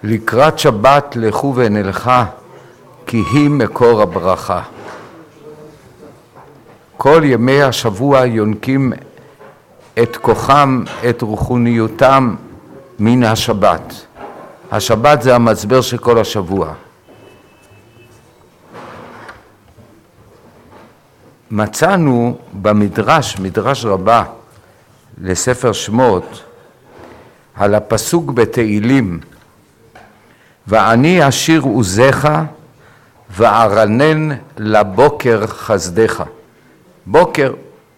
לקראת שבת לכו ונלכה, כי היא מקור הברכה. כל ימי השבוע יונקים את כוחם, את רוחניותם מן השבת. השבת זה המצבר של כל השבוע. מצאנו במדרש, מדרש רבה לספר שמות, על הפסוק בתהילים, ואני אשיר עוזך וארנן לבוקר חסדך. בוקר,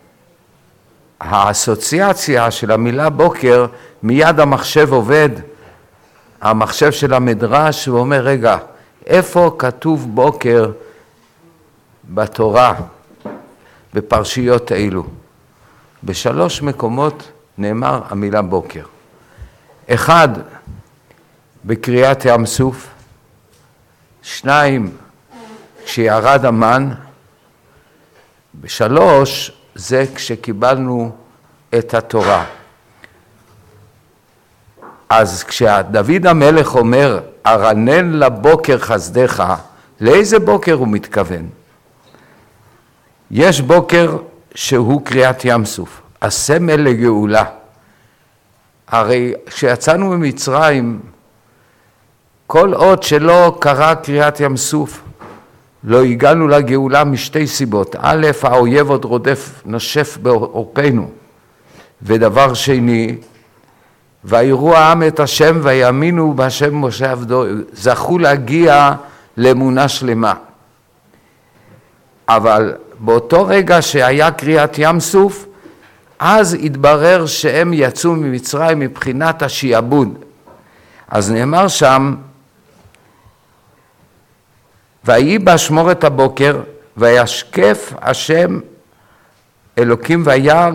האסוציאציה של המילה בוקר, מיד המחשב עובד, המחשב של המדרש, הוא אומר, רגע, איפה כתוב בוקר בתורה, בפרשיות אלו? בשלוש מקומות נאמר המילה בוקר. אחד, בקריאת ים סוף. שניים, כשירד המן. בשלוש, זה כשקיבלנו את התורה. אז כשדוד המלך אומר, ארנן לבוקר חסדך, לאיזה בוקר הוא מתכוון? יש בוקר שהוא קריאת ים סוף, הסמל לגאולה. הרי כשיצאנו ממצרים, כל עוד שלא קרה קריאת ים סוף, לא הגענו לגאולה משתי סיבות. א', האויב עוד רודף, נושף בעורפנו. ודבר שני, ויראו העם את השם ויאמינו בהשם משה עבדו, זכו להגיע לאמונה שלמה. אבל באותו רגע שהיה קריאת ים סוף, אז התברר שהם יצאו ממצרים מבחינת השיעבוד. אז נאמר שם, ויהי באשמורת הבוקר, וישקף השם אלוקים וירא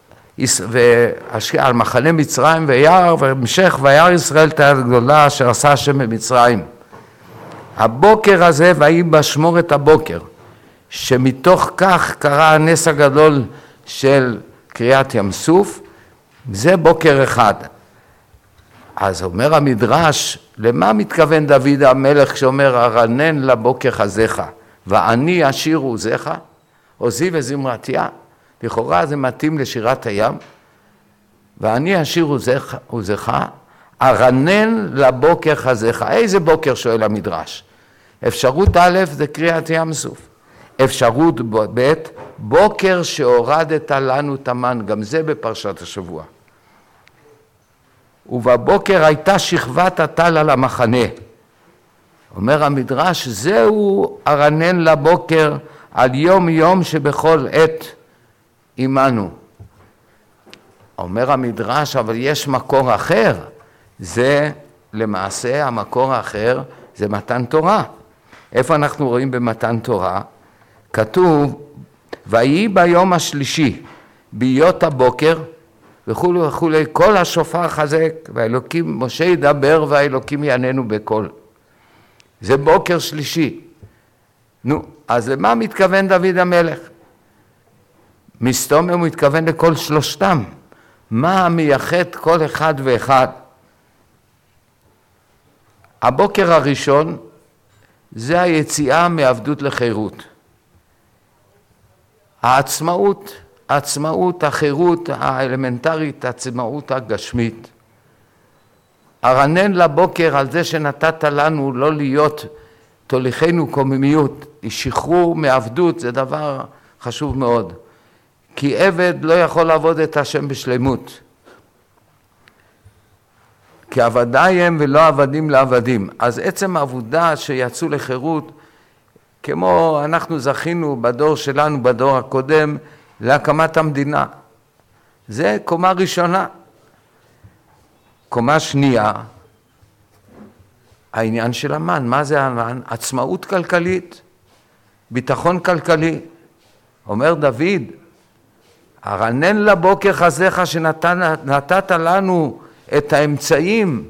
על מחנה מצרים וירא, והמשך וירא ישראל את היד הגדולה אשר עשה השם במצרים. הבוקר הזה ויהי באשמורת הבוקר, שמתוך כך קרה הנס הגדול של קריאת ים סוף, זה בוקר אחד. אז אומר המדרש, למה מתכוון דוד המלך שאומר ארנן לבוקר חסדך, ואני אשיר עוזך, עוזי וזמרתיה? לכאורה זה מתאים לשירת הים. ואני אשיר עוזך, ארנן לבוקר חסדך. איזה בוקר? שואל המדרש. אפשרות א' זה קריאת ים סוף. אפשרות ב', בוקר שהורדת לנו את המן, גם זה בפרשת השבוע. ובבוקר הייתה שכבת הטל על המחנה. אומר המדרש, זהו ארנן לבוקר על יום יום שבכל עת עמנו. אומר המדרש, אבל יש מקור אחר. זה למעשה המקור האחר, זה מתן תורה. איפה אנחנו רואים במתן תורה? כתוב, ויהי ביום השלישי, בהיות הבוקר, וכולי וכולי, כל השופר חזק, והאלוקים, משה ידבר והאלוקים יעננו בקול. זה בוקר שלישי. נו, אז למה מתכוון דוד המלך? מסתום הוא מתכוון לכל שלושתם. מה מייחד כל אחד ואחד? הבוקר הראשון זה היציאה מעבדות לחירות. העצמאות, עצמאות, החירות האלמנטרית, העצמאות הגשמית. ארנן לבוקר על זה שנתת לנו לא להיות תוליכנו קוממיות, שחרור מעבדות, זה דבר חשוב מאוד. כי עבד לא יכול לעבוד את השם בשלמות. כי עבדי הם ולא עבדים לעבדים. אז עצם העבודה שיצאו לחירות, כמו אנחנו זכינו בדור שלנו, בדור הקודם, להקמת המדינה. זה קומה ראשונה. קומה שנייה, העניין של המן. מה זה המן? עצמאות כלכלית, ביטחון כלכלי. אומר דוד, ארנן לבוקר חסדך שנתת לנו את האמצעים,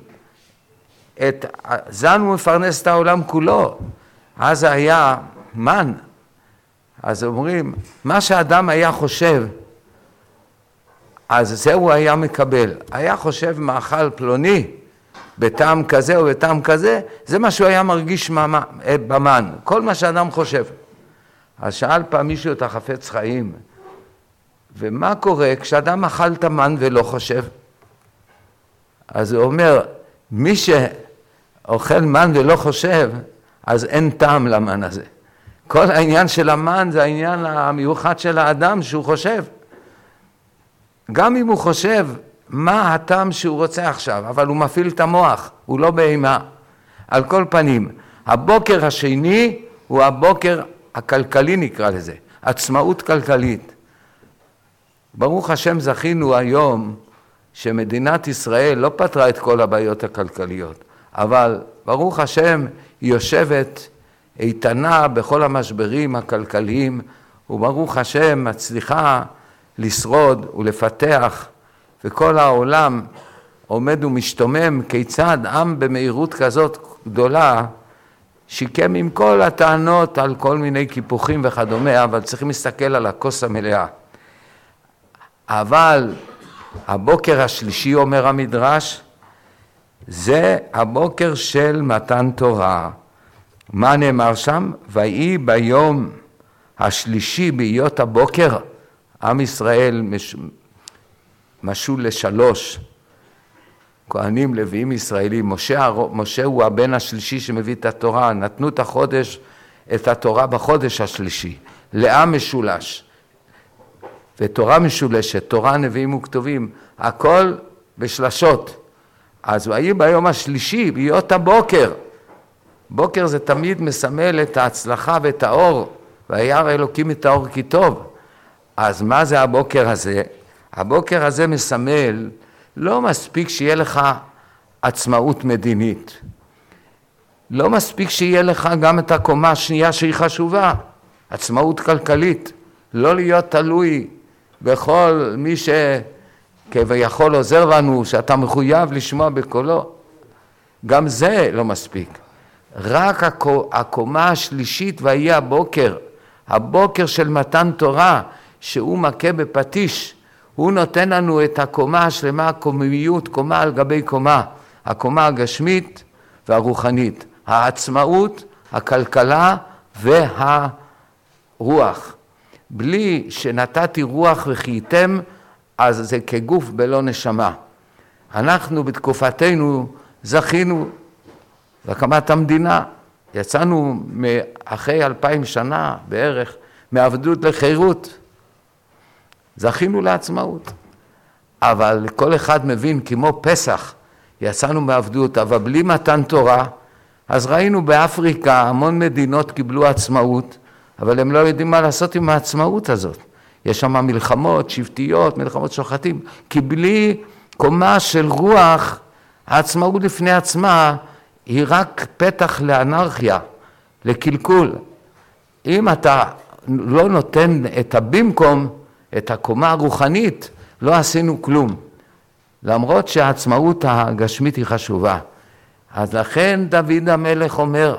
זנו מפרנס את העולם כולו. אז היה מן. אז אומרים, מה שאדם היה חושב, אז זהו היה מקבל. היה חושב מאכל פלוני, בטעם כזה או בטעם כזה, זה מה שהוא היה מרגיש במן, כל מה שאדם חושב. אז שאל פעם מישהו את החפץ חיים, ומה קורה כשאדם אכל את המן ולא חושב? אז הוא אומר, מי שאוכל מן ולא חושב, אז אין טעם למן הזה. כל העניין של המן זה העניין המיוחד של האדם שהוא חושב. גם אם הוא חושב מה הטעם שהוא רוצה עכשיו, אבל הוא מפעיל את המוח, הוא לא בהמה. על כל פנים, הבוקר השני הוא הבוקר הכלכלי נקרא לזה, עצמאות כלכלית. ברוך השם זכינו היום שמדינת ישראל לא פתרה את כל הבעיות הכלכליות, אבל ברוך השם היא יושבת איתנה בכל המשברים הכלכליים, וברוך השם מצליחה לשרוד ולפתח, וכל העולם עומד ומשתומם כיצד עם במהירות כזאת גדולה שיקם עם כל הטענות על כל מיני קיפוחים וכדומה, אבל צריכים להסתכל על הכוס המלאה. אבל הבוקר השלישי, אומר המדרש, זה הבוקר של מתן תורה. מה נאמר שם? ויהי ביום השלישי בהיות הבוקר, עם ישראל משול לשלוש, כהנים, לוויים, ישראלים. משה הוא הבן השלישי שמביא את התורה, נתנו את התורה בחודש השלישי, לעם משולש, ותורה משולשת, תורה, נביאים וכתובים, הכל בשלשות. אז ויהי ביום השלישי בהיות הבוקר, בוקר זה תמיד מסמל את ההצלחה ואת האור, וירא אלוקים את האור כי טוב. אז מה זה הבוקר הזה? הבוקר הזה מסמל, לא מספיק שיהיה לך עצמאות מדינית, לא מספיק שיהיה לך גם את הקומה השנייה שהיא חשובה, עצמאות כלכלית, לא להיות תלוי בכל מי שכביכול עוזר לנו, שאתה מחויב לשמוע בקולו, גם זה לא מספיק. רק הקומה השלישית ויהי הבוקר, הבוקר של מתן תורה, שהוא מכה בפטיש, הוא נותן לנו את הקומה השלמה, הקוממיות, קומה על גבי קומה, הקומה הגשמית והרוחנית, העצמאות, הכלכלה והרוח. בלי שנתתי רוח וחייתם, אז זה כגוף בלא נשמה. אנחנו בתקופתנו זכינו להקמת המדינה, יצאנו אחרי 2000 שנה בערך מעבדות לחירות, זכינו לעצמאות. אבל כל אחד מבין, כמו פסח, יצאנו מעבדות, אבל בלי מתן תורה, אז ראינו באפריקה המון מדינות קיבלו עצמאות, אבל הם לא יודעים מה לעשות עם העצמאות הזאת. יש שם מלחמות שבטיות, מלחמות שוחטים, כי בלי קומה של רוח, העצמאות לפני עצמה היא רק פתח לאנרכיה, לקלקול. אם אתה לא נותן את הבמקום, את הקומה הרוחנית, לא עשינו כלום. למרות שהעצמאות הגשמית היא חשובה. אז לכן דוד המלך אומר,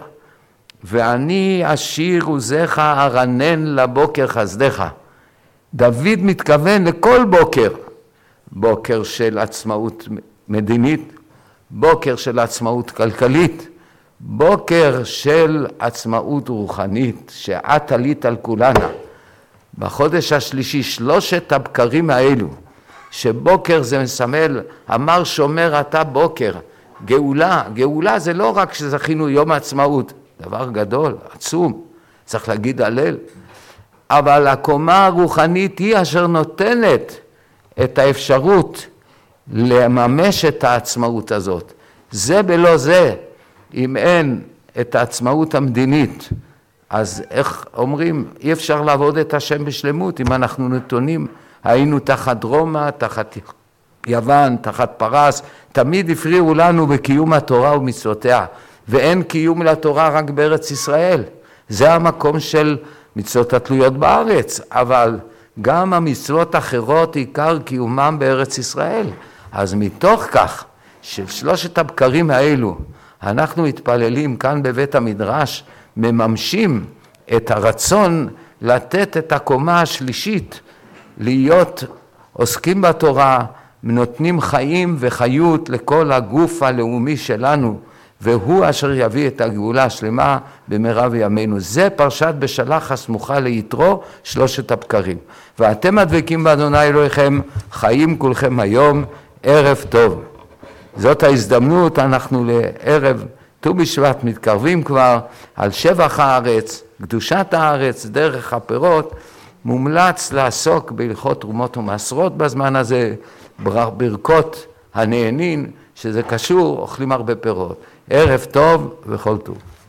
ואני אשיר עוזך ארנן לבוקר חסדך. דוד מתכוון לכל בוקר, בוקר של עצמאות מדינית, בוקר של עצמאות כלכלית, בוקר של עצמאות רוחנית, שאת עלית על כולנה. בחודש השלישי, שלושת הבקרים האלו, שבוקר זה מסמל, אמר שומר אתה בוקר, גאולה. גאולה זה לא רק שזכינו יום העצמאות, דבר גדול, עצום, צריך להגיד הלל, אבל הקומה הרוחנית היא אשר נותנת את האפשרות לממש את העצמאות הזאת. זה בלא זה, אם אין את העצמאות המדינית, אז איך אומרים, אי אפשר לעבוד את השם בשלמות. אם אנחנו נתונים, היינו תחת רומא, תחת יוון, תחת פרס, תמיד הפריעו לנו בקיום התורה ומצוותיה, ואין קיום לתורה רק בארץ ישראל. זה המקום של מצוות התלויות בארץ, אבל גם המצוות אחרות עיקר קיומם בארץ ישראל. אז מתוך כך, של שלושת הבקרים האלו, אנחנו מתפללים כאן בבית המדרש, מממשים את הרצון לתת את הקומה השלישית, להיות עוסקים בתורה נותנים חיים וחיות לכל הגוף הלאומי שלנו, והוא אשר יביא את הגאולה השלמה במהרה בימינו. זה פרשת בשלח הסמוכה ליתרו, 3 הבקרים. ואתם הדבקים באדוני אלוהיכם, חיים כולכם היום, ערב טוב. זאת ההזדמנות, אנחנו לערב ט"ו בשבט מתקרבים כבר על שבח הארץ, קדושת הארץ, דרך הפירות. מומלץ לעסוק בהלכות תרומות ומעשרות בזמן הזה, ברכות הנהנין, שזה קשור, אוכלים הרבה פירות. ערב טוב וכל טוב.